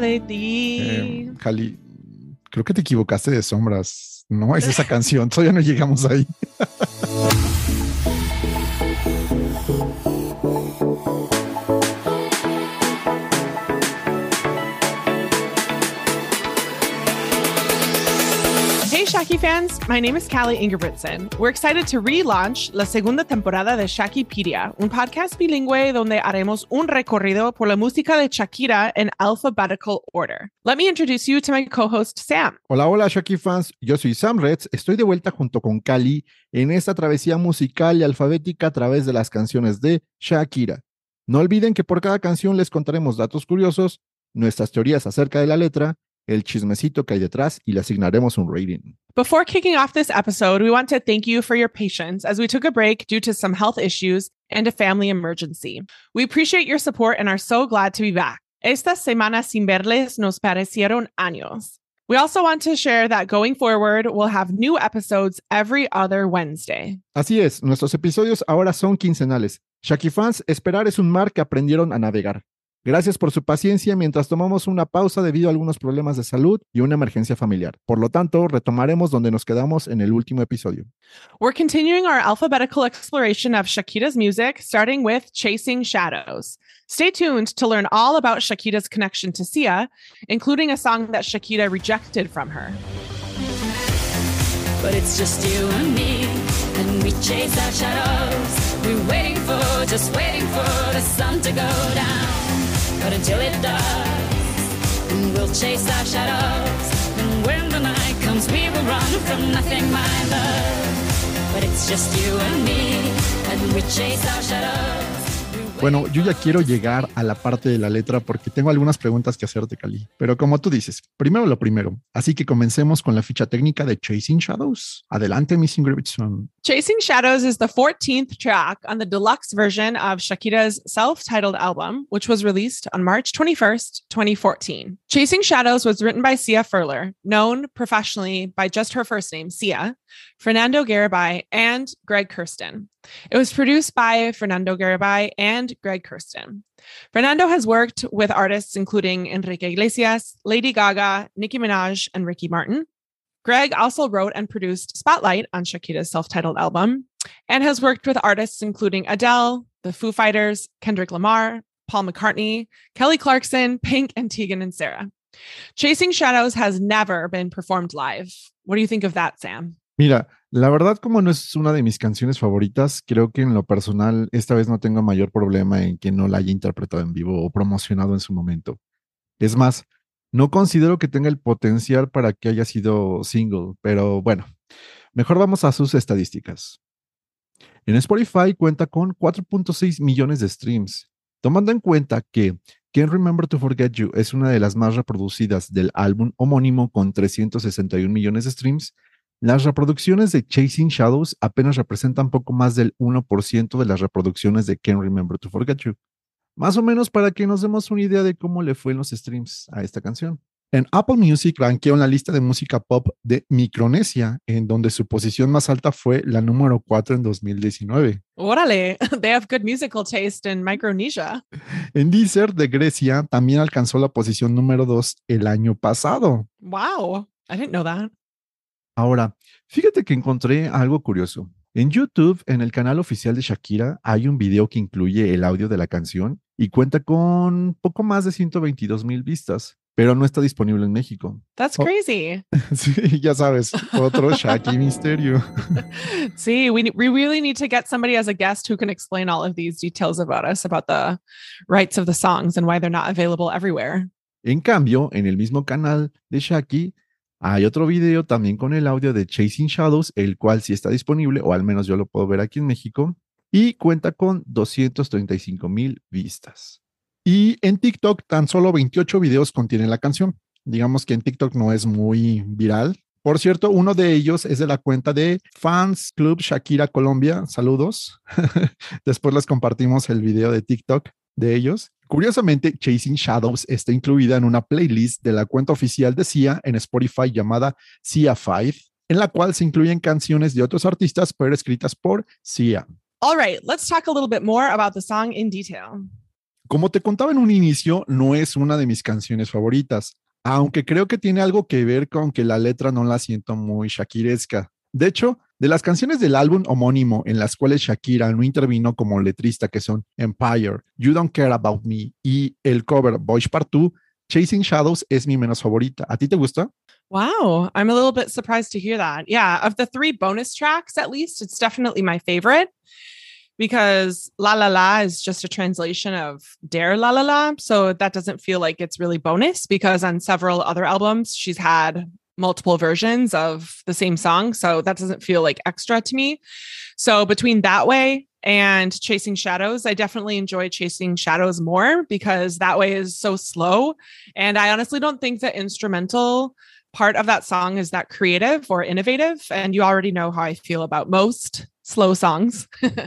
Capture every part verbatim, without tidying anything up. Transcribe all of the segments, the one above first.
de ti. Eh, Cali, creo que te equivocaste de sombras. No, es esa canción. Todavía no llegamos ahí. Hey Shaki fans, my name is Callie Ingebrigtsen. We're excited to relaunch la segunda temporada de Shakipedia, un podcast bilingüe donde haremos un recorrido por la música de Shakira en alphabetical order. Let me introduce you to my co-host Sam. Hola, hola Shaki fans. Yo soy Sam Reds. Estoy de vuelta junto con Cali en esta travesía musical y alfabética a través de las canciones de Shakira. No olviden que por cada canción les contaremos datos curiosos, nuestras teorías acerca de la letra, el chismecito que hay detrás y le asignaremos un rating. Before kicking off this episode, we want to thank you for your patience as we took a break due to some health issues and a family emergency. We appreciate your support and are so glad to be back. Estas semanas sin verles nos parecieron años. We also want to share that going forward, we'll have new episodes every other Wednesday. Así es, nuestros episodios ahora son quincenales. Shaki fans, esperar es un mar que aprendieron a navegar. Gracias por su paciencia mientras tomamos una pausa debido a algunos problemas de salud y una emergencia familiar. Por lo tanto, retomaremos donde nos quedamos en el último episodio. We're continuing our alphabetical exploration of Shakira's music, starting with Chasing Shadows. Stay tuned to learn all about Shakira's connection to Sia, including a song that Shakira rejected from her. But it's just you and me, and we chase our shadows. We're waiting for, just waiting for the sun to go down. But until it does, we'll chase our shadows. And when the night comes, we will run from nothing, my love. But it's just you and me, and we chase our shadows. Bueno, yo ya quiero llegar a la parte de la letra porque tengo algunas preguntas que hacerte, Cali. Pero como tú dices, primero lo primero. Así que comencemos con la ficha técnica de Chasing Shadows. Adelante, Miss Ingebrigtsen. Chasing Shadows is the fourteenth track on the deluxe version of Shakira's self-titled album, which was released on March twenty-first, twenty fourteen. Chasing Shadows was written by Sia Furler, known professionally by just her first name, Sia, Fernando Garibay, and Greg Kurstin. It was produced by Fernando Garibay and Greg Kurstin. Fernando has worked with artists including Enrique Iglesias, Lady Gaga, Nicki Minaj, and Ricky Martin. Greg also wrote and produced Spotlight on Shakira's self-titled album and has worked with artists including Adele, the Foo Fighters, Kendrick Lamar, Paul McCartney, Kelly Clarkson, Pink, and Tegan and Sara. Chasing Shadows has never been performed live. What do you think of that, Sam? Mira, la verdad, como no es una de mis canciones favoritas, creo que en lo personal esta vez no tengo mayor problema en que no la haya interpretado en vivo o promocionado en su momento. Es más, no considero que tenga el potencial para que haya sido single, pero bueno, mejor vamos a sus estadísticas. En Spotify cuenta con cuatro punto seis millones de streams, tomando en cuenta que Can't Remember to Forget You es una de las más reproducidas del álbum homónimo con trescientos sesenta y un millones de streams. Las reproducciones de Chasing Shadows apenas representan poco más del uno por ciento de las reproducciones de Can't Remember to Forget You. Más o menos para que nos demos una idea de cómo le fue en los streams a esta canción. En Apple Music rankeó en la lista de música pop de Micronesia, en donde su posición más alta fue la número cuatro en dos mil diecinueve. Órale, they have good musical taste in Micronesia. En Deezer de Grecia también alcanzó la posición número dos el año pasado. Wow, I didn't know that. Ahora, fíjate que encontré algo curioso. En YouTube, en el canal oficial de Shakira, hay un video que incluye el audio de la canción y cuenta con poco más de ciento veintidós mil vistas, pero no está disponible en México. That's Oh. crazy. Sí, ya sabes, otro Shaki misterio. See, we, we really need to get somebody as a guest who can explain all of these details about us, about the rights of the songs and why they're not available everywhere. En cambio, en el mismo canal de Shaki, hay otro video también con el audio de Chasing Shadows, el cual sí está disponible, o al menos yo lo puedo ver aquí en México, y cuenta con doscientos treinta y cinco mil vistas. Y en TikTok tan solo veintiocho videos contienen la canción. Digamos que en TikTok no es muy viral. Por cierto, uno de ellos es de la cuenta de Fans Club Shakira Colombia. Saludos. Después les compartimos el video de TikTok de ellos. Curiosamente, Chasing Shadows está incluida en una playlist de la cuenta oficial de Sia en Spotify llamada Sia cinco, en la cual se incluyen canciones de otros artistas, pero escritas por Sia. All right, let's talk a little bit more about the song in detail. Como te contaba en un inicio, no es una de mis canciones favoritas, aunque creo que tiene algo que ver con que la letra no la siento muy shakiresca. De hecho, de las canciones del álbum homónimo en las cuales Shakira no intervino como letrista, que son Empire, You Don't Care About Me y el cover Boys Part dos, Chasing Shadows es mi menos favorita. ¿A ti te gusta? Wow, I'm a little bit surprised to hear that. Yeah, of the three bonus tracks, at least, it's definitely my favorite because La La La is just a translation of Dare La La La. So that doesn't feel like it's really bonus because on several other albums, she's had multiple versions of the same song. So that doesn't feel like extra to me. So between That Way and Chasing Shadows, I definitely enjoy Chasing Shadows more because That Way is so slow. And I honestly don't think the instrumental part of that song is that creative or innovative. And you already know how I feel about most slow songs.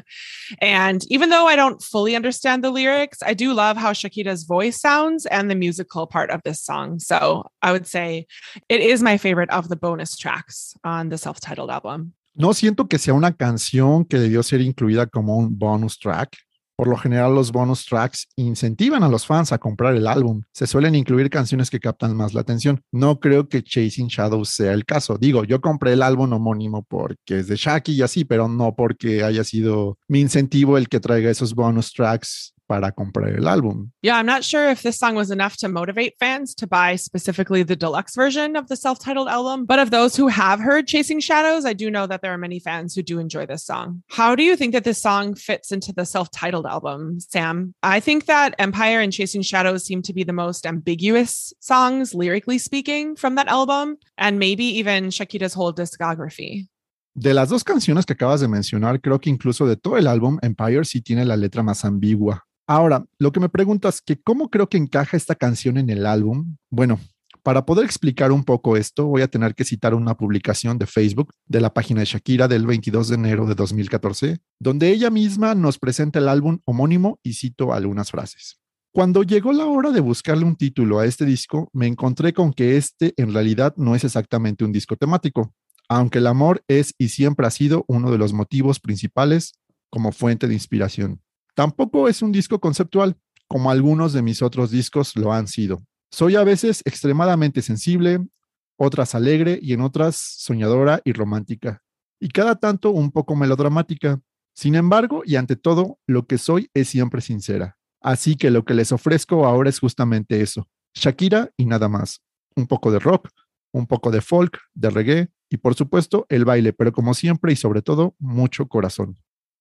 And even though I don't fully understand the lyrics, I do love how Shakira's voice sounds and the musical part of this song. So I would say it is my favorite of the bonus tracks on the self-titled album. No siento que sea una canción que debió ser incluida como un bonus track. Por lo general, los bonus tracks incentivan a los fans a comprar el álbum. Se suelen incluir canciones que captan más la atención. No creo que Chasing Shadows sea el caso. Digo, yo compré el álbum homónimo porque es de Shaki y así, pero no porque haya sido mi incentivo el que traiga esos bonus tracks para comprar el álbum. Yeah, I'm not sure if this song was enough to motivate fans to buy specifically the deluxe version of the self-titled album, but of those who have heard Chasing Shadows, I do know that there are many fans who do enjoy this song. How do you think that this song fits into the self-titled album, Sam? I think that Empire and Chasing Shadows seem to be the most ambiguous songs, lyrically speaking, from that album, and maybe even Shakira's whole discography. De las dos canciones que acabas de mencionar, creo que incluso de todo el álbum, Empire sí tiene la letra más ambigua. Ahora, lo que me preguntas que cómo creo que encaja esta canción en el álbum. Bueno, para poder explicar un poco esto, voy a tener que citar una publicación de Facebook de la página de Shakira del veintidós de enero de dos mil catorce, donde ella misma nos presenta el álbum homónimo y cito algunas frases. Cuando llegó la hora de buscarle un título a este disco, me encontré con que este en realidad no es exactamente un disco temático, aunque el amor es y siempre ha sido uno de los motivos principales como fuente de inspiración. Tampoco es un disco conceptual, como algunos de mis otros discos lo han sido. Soy a veces extremadamente sensible, otras alegre y en otras soñadora y romántica, y cada tanto un poco melodramática. Sin embargo, y ante todo, lo que soy es siempre sincera. Así que lo que les ofrezco ahora es justamente eso. Shakira y nada más. Un poco de rock, un poco de folk, de reggae y por supuesto el baile, pero como siempre y sobre todo, mucho corazón.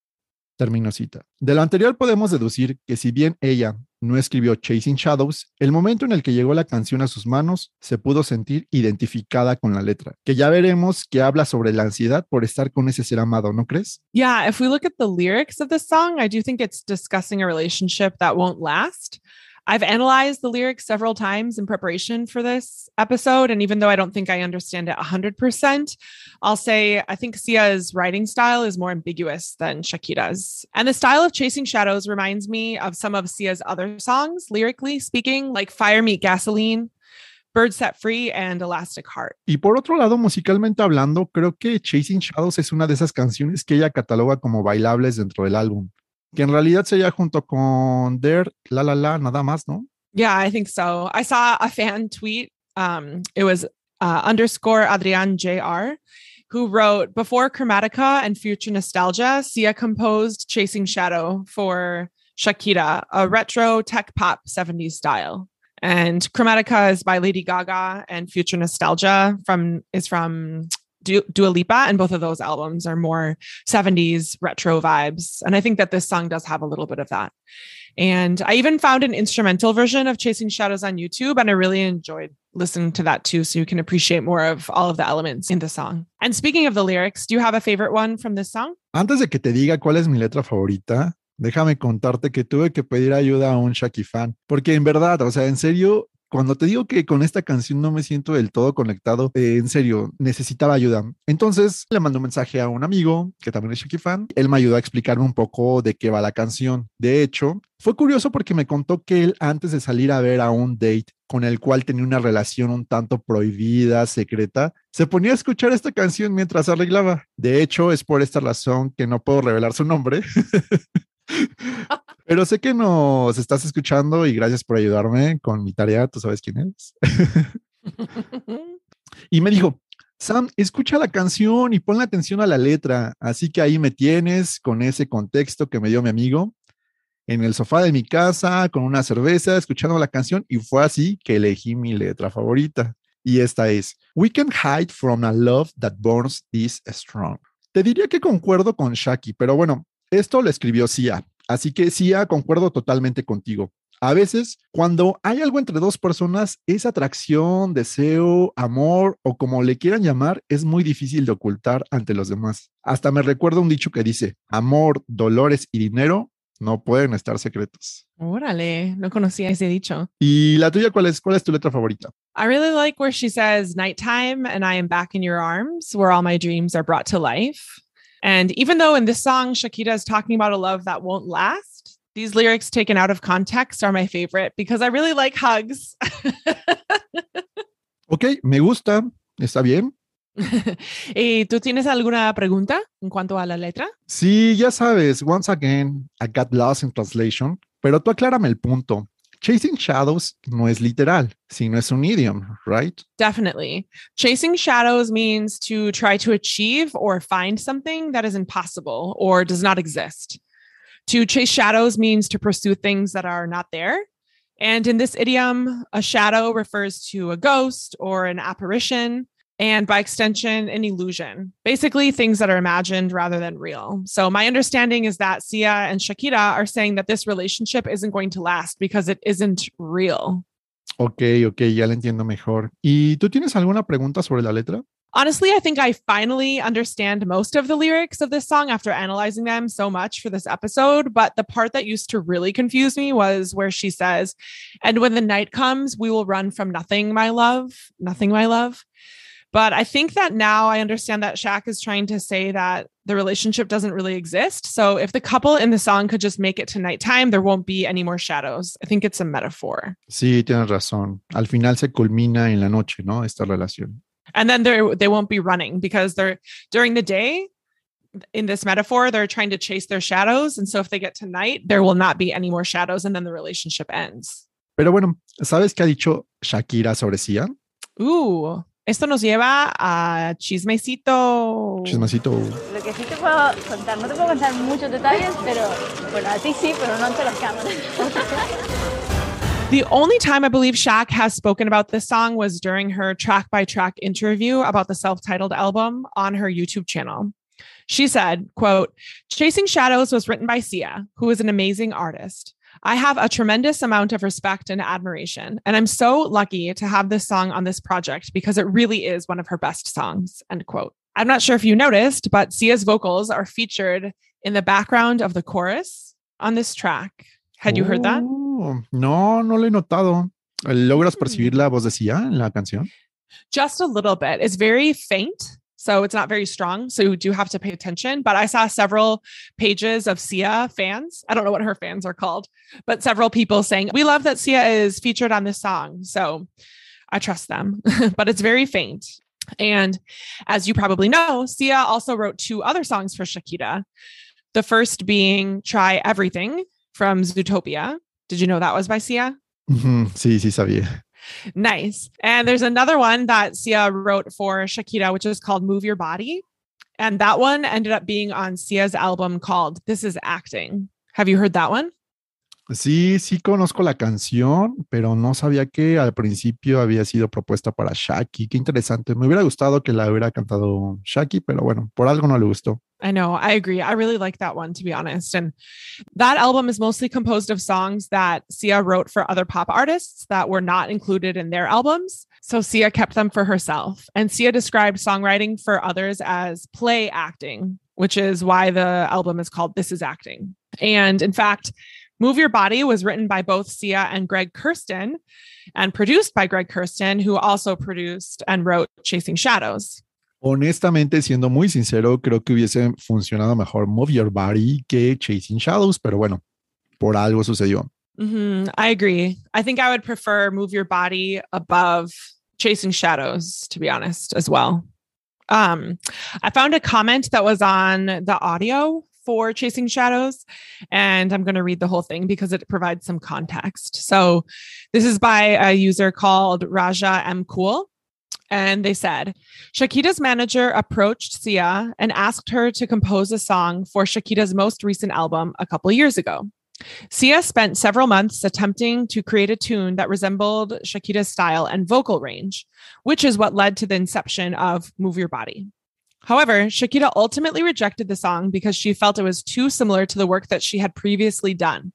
Termino cita. De lo anterior podemos deducir que si bien ella no escribió Chasing Shadows, el momento en el que llegó la canción a sus manos se pudo sentir identificada con la letra, que ya veremos que habla sobre la ansiedad por estar con ese ser amado, ¿no crees? Yeah, if we look at the lyrics of this song, I do think it's discussing a relationship that won't last. I've analyzed the lyrics several times in preparation for this episode, and even though I don't think I understand it one hundred percent, I'll say I think Sia's writing style is more ambiguous than Shakira's. And the style of Chasing Shadows reminds me of some of Sia's other songs, lyrically speaking, like Fire Meet Gasoline, Bird Set Free, and Elastic Heart. Y por otro lado, musicalmente hablando, creo que Chasing Shadows es una de esas canciones que ella cataloga como bailables dentro del álbum, que en realidad sería junto con Dare, La La La, nada más, ¿no? Yeah, I think so. I saw a fan tweet. Um, it was uh, underscore Adrian J R, who wrote, before Chromatica and Future Nostalgia, Sia composed Chasing Shadow for Shakira, a retro tech pop seventies style. And Chromatica is by Lady Gaga and Future Nostalgia from is from Du- Dua Lipa, and both of those albums are more seventies retro vibes. And I think that this song does have a little bit of that. And I even found an instrumental version of Chasing Shadows on YouTube, and I really enjoyed listening to that too, so you can appreciate more of all of the elements in the song. And speaking of the lyrics, do you have a favorite one from this song? Antes de que te diga cuál es mi letra favorita, déjame contarte que tuve que pedir ayuda a un Shaki fan, porque en verdad, o sea, en serio, cuando te digo que con esta canción no me siento del todo conectado, eh, en serio, necesitaba ayuda. Entonces le mandé un mensaje a un amigo que también es Shaki fan. Él me ayudó a explicarme un poco de qué va la canción. De hecho, fue curioso porque me contó que él, antes de salir a ver a un date con el cual tenía una relación un tanto prohibida, secreta, se ponía a escuchar esta canción mientras arreglaba. De hecho, es por esta razón que no puedo revelar su nombre. Pero sé que nos estás escuchando y gracias por ayudarme con mi tarea. Tú sabes quién eres. Y me dijo, Sam, escucha la canción y ponle atención a la letra. Así que ahí me tienes con ese contexto que me dio mi amigo en el sofá de mi casa con una cerveza, escuchando la canción y fue así que elegí mi letra favorita. Y esta es, We can hide from a love that burns this strong. Te diría que concuerdo con Shaki, pero bueno, esto lo escribió Sia. Así que Sia, concuerdo totalmente contigo. A veces, cuando hay algo entre dos personas, esa atracción, deseo, amor o como le quieran llamar, es muy difícil de ocultar ante los demás. Hasta me recuerda un dicho que dice, amor, dolores y dinero no pueden estar secretos. Órale, no conocía ese dicho. ¿Y la tuya cuál es? ¿Cuál es tu letra favorita? I really like where she says, nighttime and I am back in your arms, where all my dreams are brought to life. And even though in this song, Shakira is talking about a love that won't last, these lyrics taken out of context are my favorite because I really like hugs. Ok, me gusta. ¿Está bien? ¿Y tú tienes alguna pregunta en cuanto a la letra? Sí, ya sabes, once again, I got lost in translation, pero tú aclárame el punto. Chasing shadows no es literal, sino es un idiom, right? Definitely. Chasing shadows means to try to achieve or find something that is impossible or does not exist. To chase shadows means to pursue things that are not there. And in this idiom, a shadow refers to a ghost or an apparition, and by extension, an illusion. Basically, things that are imagined rather than real. So my understanding is that Sia and Shakira are saying that this relationship isn't going to last because it isn't real. Ok, ok, ya lo entiendo mejor. ¿Y tú tienes alguna pregunta sobre la letra? Honestly, I think I finally understand most of the lyrics of this song after analyzing them so much for this episode. But the part that used to really confuse me was where she says, and when the night comes, we will run from nothing, my love, nothing, my love. But I think that now I understand that Shaq is trying to say that the relationship doesn't really exist. So if the couple in the song could just make it to nighttime, there won't be any more shadows. I think it's a metaphor. Sí, tienes razón. Al final se culmina en la noche, ¿no? Esta relación. And then they they won't be running because they're during the day, in this metaphor, they're trying to chase their shadows. And so if they get to night, there will not be any more shadows and then the relationship ends. Pero bueno, ¿sabes qué ha dicho Shakira sobre Sia? Ooh. Esto nos lleva a chismecito. Chismecito. Lo que sí te puedo contar, no te puedo contar muchos detalles, pero bueno, a ti sí, pero no ante las cámaras. The only time I believe Shaq has spoken about this song was during her track-by-track interview about the self-titled album on her YouTube channel. She said, quote, Chasing Shadows was written by Sia, who is an amazing artist. I have a tremendous amount of respect and admiration, and I'm so lucky to have this song on this project because it really is one of her best songs, end quote. I'm not sure if you noticed, but Sia's vocals are featured in the background of the chorus on this track. Had you heard that? Oh, no, no lo he notado. ¿Logras percibir la voz de Sia en la canción? Just a little bit. It's very faint, so it's not very strong. So you do have to pay attention. But I saw several pages of Sia fans. I don't know what her fans are called, but several people saying, we love that Sia is featured on this song. So I trust them, but it's very faint. And as you probably know, Sia also wrote two other songs for Shakira. The first being Try Everything from Zootopia. Did you know that was by Sia? Mm-hmm. Sí, sí sabía. Nice. And there's another one that Sia wrote for Shakira, which is called Move Your Body. And that one ended up being on Sia's album called This Is Acting. Have you heard that one? Sí, sí conozco la canción, pero no sabía que al principio había sido propuesta para Shaki. Qué interesante. Me hubiera gustado que la hubiera cantado Shaki, pero bueno, por algo no le gustó. I know. I agree. I really like that one, to be honest. And that album is mostly composed of songs that Sia wrote for other pop artists that were not included in their albums. So Sia kept them for herself. And Sia described songwriting for others as play acting, which is why the album is called This Is Acting. And in fact, Move Your Body was written by both Sia and Greg Kurstin and produced by Greg Kurstin, who also produced and wrote Chasing Shadows. Honestamente, siendo muy sincero, creo que hubiese funcionado mejor Move Your Body que Chasing Shadows, pero bueno, por algo sucedió. Mm-hmm. I agree. I think I would prefer Move Your Body above Chasing Shadows, to be honest, as well. Um, I found a comment that was on the audio for Chasing Shadows. And I'm going to read the whole thing because it provides some context. So this is by a user called Raja M. Cool. And they said, Shakira's manager approached Sia and asked her to compose a song for Shakira's most recent album a couple years ago. Sia spent several months attempting to create a tune that resembled Shakira's style and vocal range, which is what led to the inception of Move Your Body. However, Shakira ultimately rejected the song because she felt it was too similar to the work that she had previously done.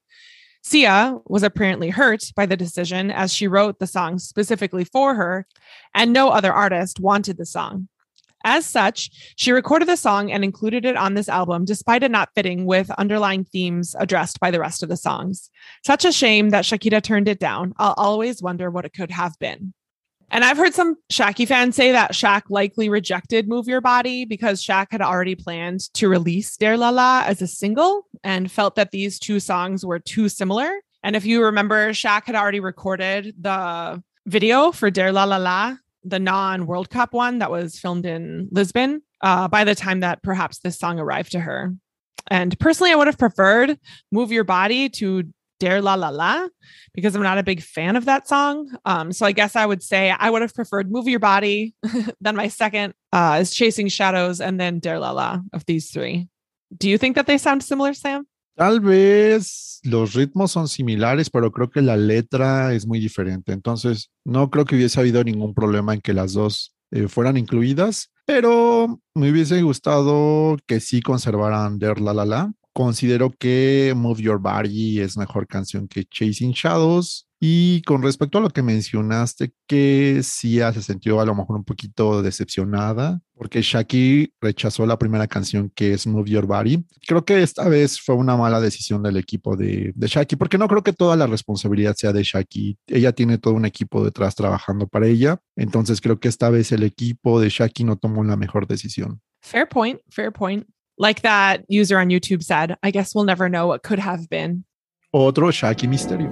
Sia was apparently hurt by the decision as she wrote the song specifically for her, and no other artist wanted the song. As such, she recorded the song and included it on this album, despite it not fitting with underlying themes addressed by the rest of the songs. Such a shame that Shakira turned it down. I'll always wonder what it could have been. And I've heard some Shaki fans say that Shaq likely rejected Move Your Body because Shaq had already planned to release Der La La as a single and felt that these two songs were too similar. And if you remember, Shaq had already recorded the video for Der La La La, the non-World Cup one that was filmed in Lisbon, uh, by the time that perhaps this song arrived to her. And personally, I would have preferred Move Your Body to Der La La La because I'm not a big fan of that song. Um, so I guess I would say I would have preferred Move Your Body. Then my second uh, is Chasing Shadows, and then Der La La of these three. Do you think that they sound similar, Sam? Tal vez los ritmos son similares, pero creo que la letra es muy diferente. Entonces, no creo que hubiese habido ningún problema en que las dos eh, fueran incluidas, pero me hubiese gustado que sí conservaran Der La La La. Considero que Move Your Body es mejor canción que Chasing Shadows. Y con respecto a lo que mencionaste, que Sia se sintió a lo mejor un poquito decepcionada porque Shaki rechazó la primera canción, que es Move Your Body. Creo que esta vez fue una mala decisión del equipo de, de Shaki, porque no creo que toda la responsabilidad sea de Shaki. Ella tiene todo un equipo detrás trabajando para ella. Entonces creo que esta vez el equipo de Shaki no tomó la mejor decisión. Fair point, fair point. Like that user on YouTube said, I guess we'll never know what could have been. Otro Shaki misterio.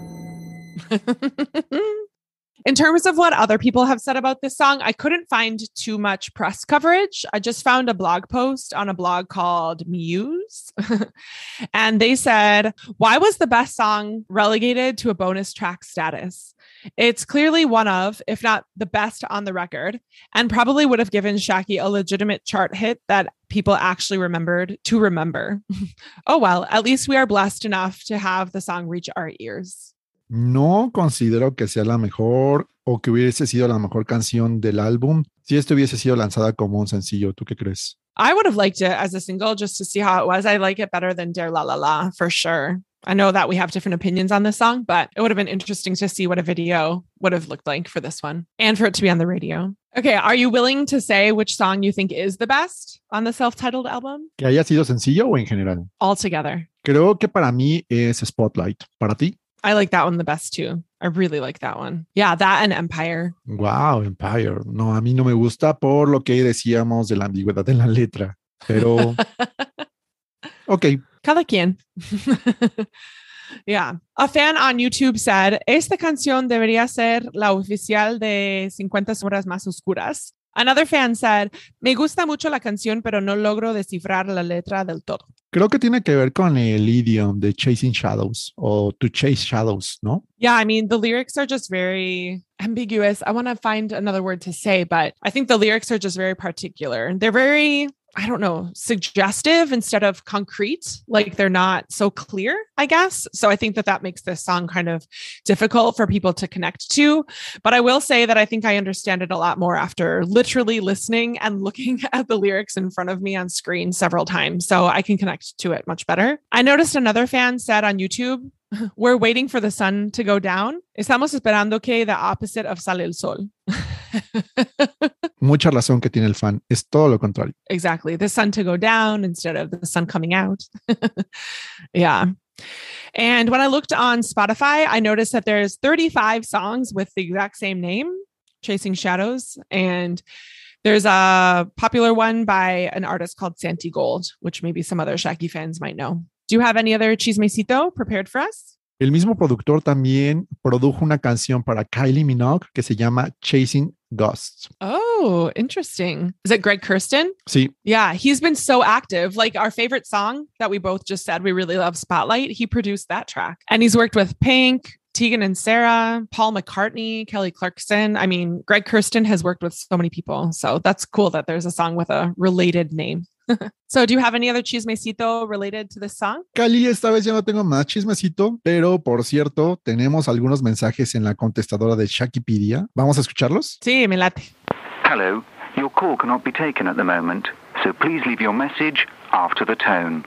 In terms of what other people have said about this song, I couldn't find too much press coverage. I just found a blog post on a blog called Muse. And they said, why was the best song relegated to a bonus track status? It's clearly one of, if not the best on the record, and probably would have given Shaki a legitimate chart hit that people actually remembered to remember. Oh, well, at least we are blessed enough to have the song reach our ears. No considero que sea la mejor o que hubiese sido la mejor canción del álbum si esto hubiese sido lanzada como un sencillo. ¿Tú qué crees? I would have liked it as a single just to see how it was. I like it better than Der La La La for sure. I know that we have different opinions on this song, but it would have been interesting to see what a video would have looked like for this one and for it to be on the radio. Okay, are you willing to say which song you think is the best on the self-titled album? ¿Que haya sido sencillo o en general? Altogether. Creo que para mí es Spotlight. ¿Para ti? I like that one the best too. I really like that one. Yeah, that and Empire. Wow, Empire. No, a mí no me gusta por lo que decíamos de la ambigüedad en la letra. Pero, ok. Cada quien. Yeah. A fan on YouTube said, esta canción debería ser la oficial de cincuenta sombras más oscuras. Another fan said, me gusta mucho la canción, pero no logro descifrar la letra del todo. Creo que tiene que ver con el idiom de Chasing Shadows o To Chase Shadows, ¿no? Yeah, I mean, the lyrics are just very ambiguous. I want to find another word to say, but I think the lyrics are just very particular. They're very, I don't know, suggestive instead of concrete. Like they're not so clear, I guess. So I think that that makes this song kind of difficult for people to connect to. But I will say that I think I understand it a lot more after literally listening and looking at the lyrics in front of me on screen several times. So I can connect to it much better. I noticed another fan said on YouTube, we're waiting for the sun to go down. Estamos esperando que the opposite of sale el sol. Mucha razón que tiene el fan. Es todo lo contrario. Exactly. The sun to go down instead of the sun coming out. Yeah. And when I looked on Spotify, I noticed that there's thirty-five songs with the exact same name, Chasing Shadows. And there's a popular one by an artist called Santi Gold, which maybe some other Shaki fans might know. Do you have any other chismecito prepared for us? El mismo productor también produjo una canción para Kylie Minogue que se llama Chasing Ghosts. Oh, interesting. Is it Greg Kurstin? Sí. Yeah, he's been so active. Like our favorite song that we both just said, we really love Spotlight. He produced that track. And he's worked with Pink, Tegan and Sarah, Paul McCartney, Kelly Clarkson. I mean, Greg Kurstin has worked with so many people. So that's cool that there's a song with a related name. So do you have any other chismecito related to this song? Cali, esta vez ya no tengo más chismecito, pero por cierto, tenemos algunos mensajes en la contestadora de Shakipedia. ¿Vamos a escucharlos? Sí, me late. Hello, your call cannot be taken at the moment, so please leave your message after the tone.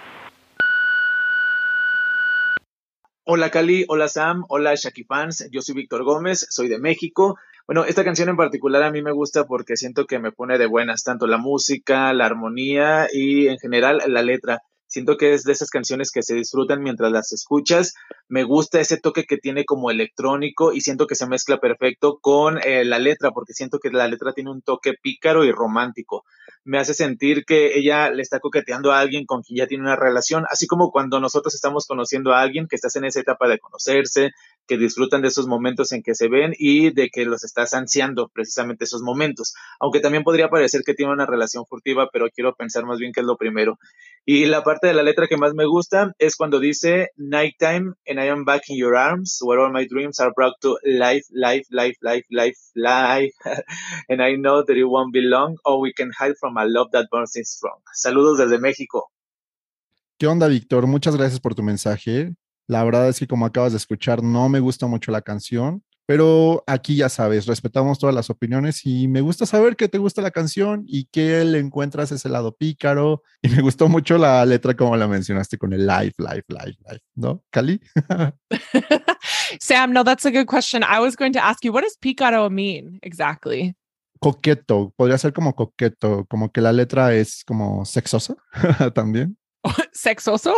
Hola Cali, hola Sam, hola Shaki fans, yo soy Víctor Gómez, soy de México. Bueno, esta canción en particular a mí me gusta porque siento que me pone de buenas, tanto la música, la armonía y en general la letra. Siento que es de esas canciones que se disfrutan mientras las escuchas. Me gusta ese toque que tiene como electrónico y siento que se mezcla perfecto con eh, la letra, porque siento que la letra tiene un toque pícaro y romántico. Me hace sentir que ella le está coqueteando a alguien con quien ya tiene una relación, así como cuando nosotros estamos conociendo a alguien que estás en esa etapa de conocerse, que disfrutan de esos momentos en que se ven y de que los estás ansiando precisamente esos momentos. Aunque también podría parecer que tiene una relación furtiva, pero quiero pensar más bien que es lo primero. Y la parte de la letra que más me gusta es cuando dice Nighttime and I am back in your arms where all my dreams are brought to life, life, life, life, life, life and I know that it won't be long or we can hide from a love that burns strong. Saludos desde México. ¿Qué onda, Víctor? Muchas gracias por tu mensaje. La verdad es que como acabas de escuchar, no me gusta mucho la canción, pero aquí ya sabes, respetamos todas las opiniones y me gusta saber que te gusta la canción y que le encuentras ese lado pícaro. Y me gustó mucho la letra como la mencionaste con el life, life, life, life, ¿no? Cali? Sam, no, that's a good question. I was going to ask you, what does pícaro mean exactly? Coqueto, podría ser como coqueto, como que la letra es como sexosa también. Sexoso?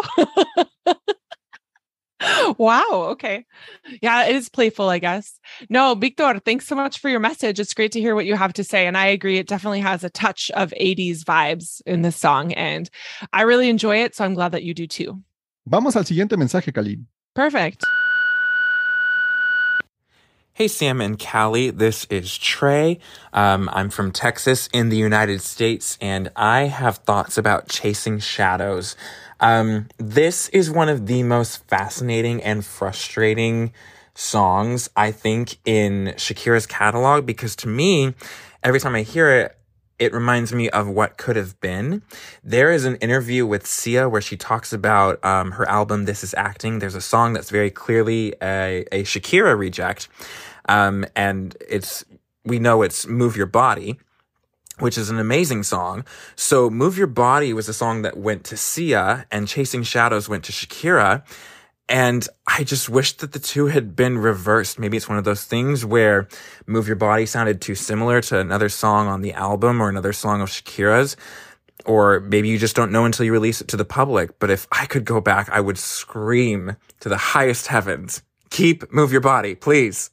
Wow. Okay. Yeah, it is playful, I guess. No, Victor, thanks so much for your message. It's great to hear what you have to say. And I agree. It definitely has a touch of eighties vibes in this song. And I really enjoy it. So I'm glad that you do too. Vamos al siguiente mensaje, Cali. Perfect. Hey, Sam and Callie, this is Trey. Um, I'm from Texas in the United States, and I have thoughts about Chasing Shadows. Um, this is one of the most fascinating and frustrating songs, I think, in Shakira's catalog, because to me, every time I hear it, it reminds me of what could have been. There is an interview with Sia where she talks about um, her album, This Is Acting. There's a song that's very clearly a, a Shakira reject. Um, and it's, we know it's Move Your Body, which is an amazing song. So Move Your Body was a song that went to Sia and Chasing Shadows went to Shakira. And I just wish that the two had been reversed. Maybe it's one of those things where Move Your Body sounded too similar to another song on the album or another song of Shakira's. Or maybe you just don't know until you release it to the public. But if I could go back, I would scream to the highest heavens, keep Move Your Body, please.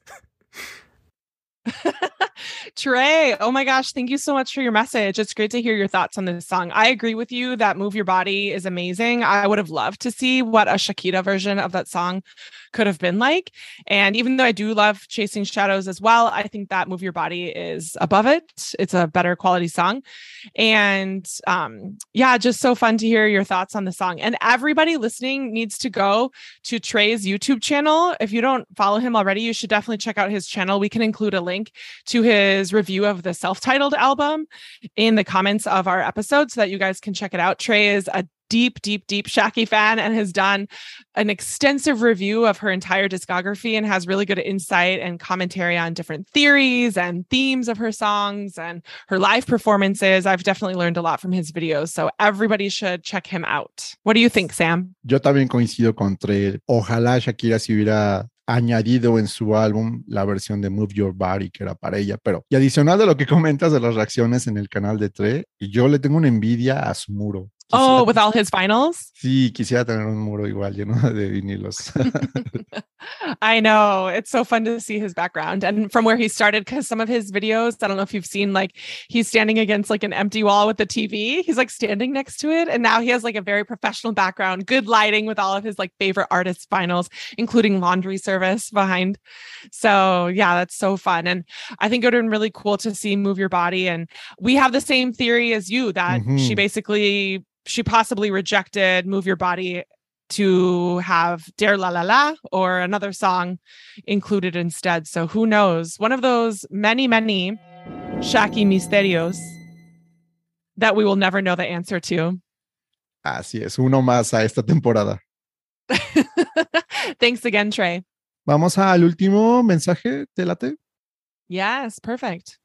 Trey, oh my gosh, thank you so much for your message. It's great to hear your thoughts on this song. I agree with you that Move Your Body is amazing. I would have loved to see what a Shakira version of that song could have been like. And even though I do love Chasing Shadows as well, I think that Move Your Body is above it. It's a better quality song. And um, yeah, just so fun to hear your thoughts on the song. And everybody listening needs to go to Trey's YouTube channel. If you don't follow him already, you should definitely check out his channel. We can include a link to his review of the self-titled album in the comments of our episode so that you guys can check it out. Trey is a deep, deep, deep Shaki fan and has done an extensive review of her entire discography and has really good insight and commentary on different theories and themes of her songs and her live performances. I've definitely learned a lot from his videos, so everybody should check him out. What do you think, Sam? Yo también coincido con Trey. Ojalá Shakira se hubiera añadido en su álbum la versión de Move Your Body que era para ella, pero y adicional de lo que comentas de las reacciones en el canal de Trey, yo le tengo una envidia a su muro. Oh, Quisiera- with all his finals? Sí, quisiera tener un muro igual lleno de vinilos. I know. It's so fun to see his background and from where he started, because some of his videos, I don't know if you've seen, like he's standing against like an empty wall with the T V. He's like standing next to it. And now he has like a very professional background, good lighting with all of his like favorite artists' finals, including laundry service behind. So yeah, that's so fun. And I think it would have been really cool to see Move Your Body. And we have the same theory as you that Mhm. she basically, she possibly rejected Move Your Body to have Dare La La La or another song included instead. So who knows? One of those many, many Shaki misterios that we will never know the answer to. Así es, uno más a esta temporada. Thanks again, Trey. Vamos al último mensaje, ¿te late? Yes, perfect.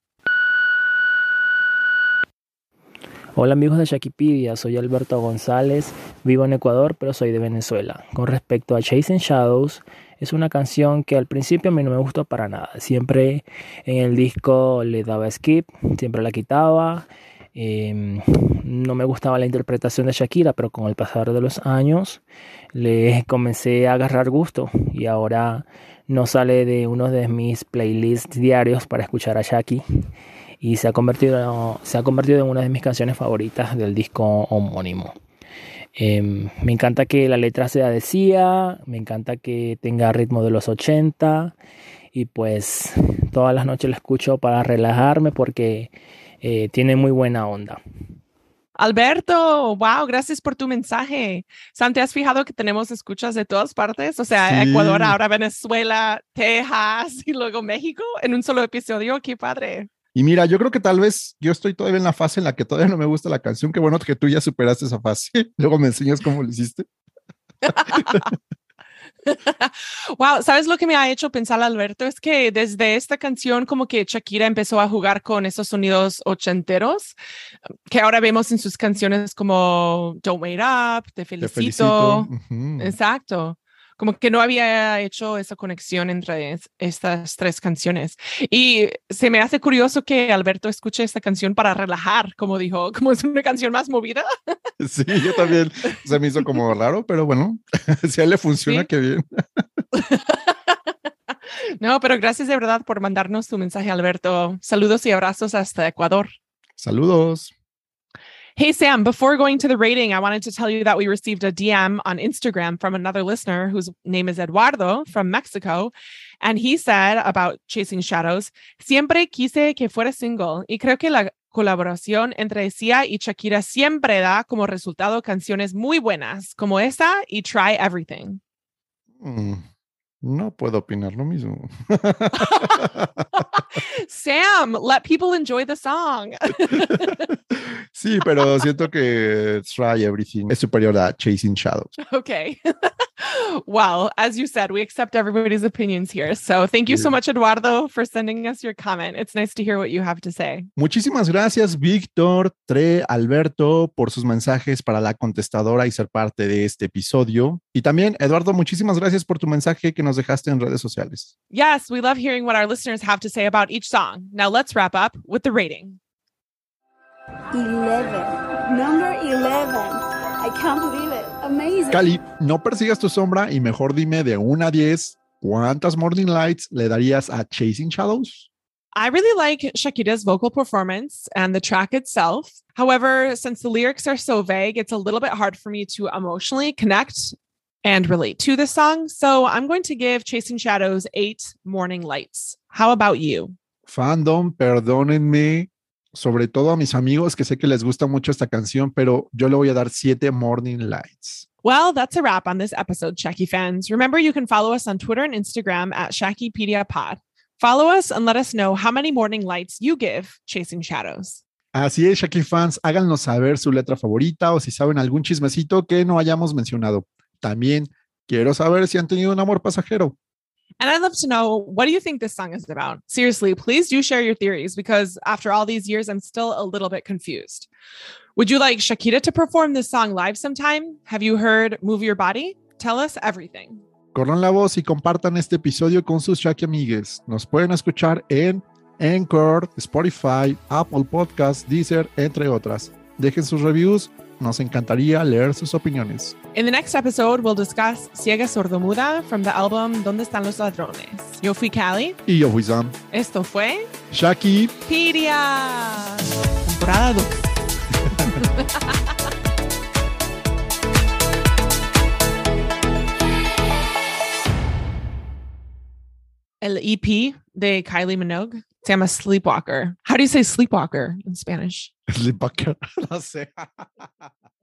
Hola amigos de Shakipedia, soy Alberto González, vivo en Ecuador pero soy de Venezuela. Con respecto a Chasing Shadows, es una canción que al principio a mí no me gustó para nada. Siempre en el disco le daba skip, siempre la quitaba. Eh, no me gustaba la interpretación de Shakira, pero con el pasar de los años le comencé a agarrar gusto y ahora no sale de uno de mis playlists diarios para escuchar a Shaki. Y se ha convertido, se ha convertido en una de mis canciones favoritas del disco homónimo. Eh, me encanta que la letra sea de Sia, me encanta que tenga ritmo de los ochenta y pues todas las noches la escucho para relajarme porque eh, tiene muy buena onda. Alberto, wow, gracias por tu mensaje. Sam, ¿te has fijado que tenemos escuchas de todas partes? O sea, Sí. Ecuador, ahora Venezuela, Texas y luego México en un solo episodio. ¡Qué padre! Y mira, yo creo que tal vez yo estoy todavía en la fase en la que todavía no me gusta la canción. Qué bueno que tú ya superaste esa fase. Luego me enseñas cómo lo hiciste. Wow, ¿sabes lo que me ha hecho pensar, Alberto? Es que desde esta canción como que Shakira empezó a jugar con esos sonidos ochenteros que ahora vemos en sus canciones como Don't Wait Up, Te Felicito. Te felicito. Ujú. Exacto. Como que no había hecho esa conexión entre es- estas tres canciones. Y se me hace curioso que Alberto escuche esta canción para relajar, como dijo, como es una canción más movida. Sí, yo también. Se me hizo como raro, pero bueno, si a él le funciona, Sí. qué bien. No, pero gracias de verdad por mandarnos tu mensaje, Alberto. Saludos y abrazos hasta Ecuador. Saludos. Hey, Sam, before going to the rating, I wanted to tell you that we received a D M on Instagram from another listener whose name is Eduardo from Mexico. And he said about Chasing Shadows, siempre quise que fuera single. Y creo que la colaboración entre Sia y Shakira siempre da como resultado canciones muy buenas, como esa y Try Everything. Mm, no puedo opinar lo mismo. Sam, let people enjoy the song. Sí, pero siento que Try Everything es superior a Chasing Shadows. Okay. Well, as you said, we accept everybody's opinions here. So thank you so Yeah. much, Eduardo, for sending us your comment. It's nice to hear what you have to say. Muchísimas gracias, Víctor, Tre, Alberto, por sus mensajes para la contestadora y ser parte de este episodio. Y también, Eduardo, muchísimas gracias por tu mensaje que nos dejaste en redes sociales. Yes, we love hearing what our listeners have to say about each song. Now let's wrap up with the rating. eleven. Number eleven. I can't believe it. Amazing. Cali, no persigas tu sombra y mejor dime de una a diez, ¿cuántas Morning Lights le darías a Chasing Shadows? I really like Shakira's vocal performance and the track itself. However, since the lyrics are so vague, it's a little bit hard for me to emotionally connect and relate to the song. So I'm going to give Chasing Shadows eight Morning Lights. How about you? Fandom, perdónenme, sobre todo a mis amigos que sé que les gusta mucho esta canción, pero yo le voy a dar siete Morning Lights. Well, that's a wrap on this episode, Shaki fans. Remember, you can follow us on Twitter and Instagram at ShakiPediaPod. Follow us and let us know how many morning lights you give Chasing Shadows. Así es, Shaki fans, háganos saber su letra favorita o si saben algún chismecito que no hayamos mencionado. También quiero saber si han tenido un amor pasajero. And I'd love to know, what do you think this song is about? Seriously, please do share your theories because after all these years, I'm still a little bit confused. Would you like Shakira to perform this song live sometime? Have you heard Move Your Body? Tell us everything. Corran la voz y compartan este episodio con sus Shaki amigues. Nos pueden escuchar en Anchor, Spotify, Apple Podcasts, Deezer, entre otras. Dejen sus reviews Nos encantaría leer sus opiniones. In the next episode, we'll discuss Ciega Sordomuda from the album ¿Dónde están los ladrones? Yo fui Callie. Y yo fui Sam. Esto fue Shakipedia. Temporada dos. El E P de Kylie Minogue se llama Sleepwalker. How do you say sleepwalker in Spanish? Sleepwalker. No sé.